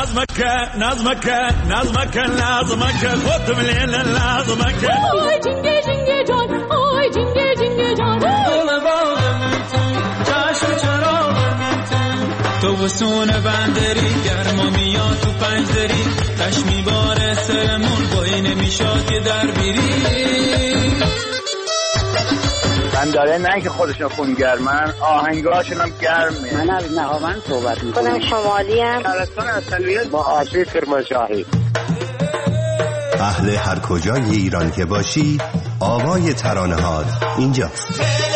نظمك خودم لیل نظمک آی جنگه جنگه جان آی جنگه جنگه جان دل باغم چشم چراغم تو وسونه بندری گرما میاد تو پنجدری تش میباره سرمون بایی نمیشاد که در بیری من داره نه که خودشون خونگرمن آهنگاشون هم گرمه. من از نهاوند صحبت میکنم. خودم شمالی ام. ترستان اصلیت با آسی کرمانشاهی. اهل هر کجای ایران که باشی آوای ترانه‌هات اینجاست.